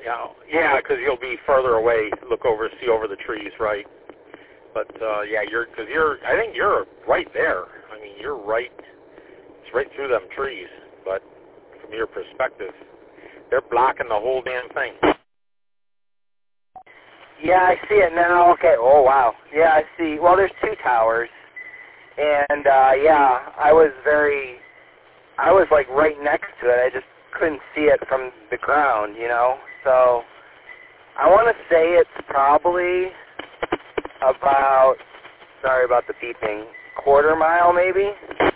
Yeah, because you'll be further away, see over the trees, right? But yeah, I think you're right there. I mean, it's right through them trees. But from your perspective, they're blocking the whole damn thing. Yeah, I see it now. Okay. Oh, wow. Yeah, I see. Well, there's two towers. And, yeah, I was like right next to it. I just couldn't see it from the ground, you know? So I want to say it's probably about, sorry about the beeping, quarter mile maybe?